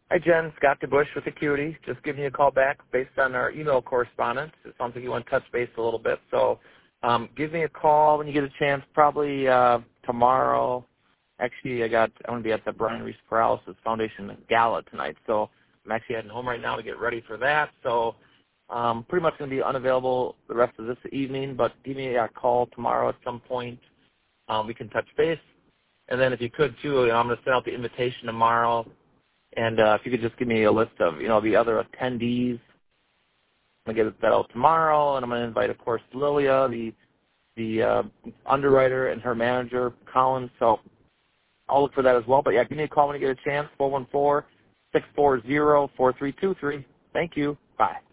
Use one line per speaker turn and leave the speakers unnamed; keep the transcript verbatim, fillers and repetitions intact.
Hi, Jen. Scott DeBush with Acuity. Just give me a call back based on our email correspondence. It sounds like you want to touch base a little bit. So um, give me a call when you get a chance, probably uh, tomorrow. Actually, I got I'm going to be at the Brian Reese Paralysis Foundation Gala tonight. So I'm actually heading home right now to get ready for that. So um, pretty much going to be unavailable the rest of this evening, but give me a call tomorrow at some point. Um, we can touch base. And then if you could, too, you know, I'm going to send out the invitation tomorrow. And uh, if you could just give me a list of, you know, the other attendees. I'm going to get that out tomorrow, and I'm going to invite, of course, Lilia, the the uh, underwriter, and her manager, Colin. So I'll look for that as well. But, yeah, give me a call when you get a chance, four one four, six four zero, four three two three. Thank you. Bye.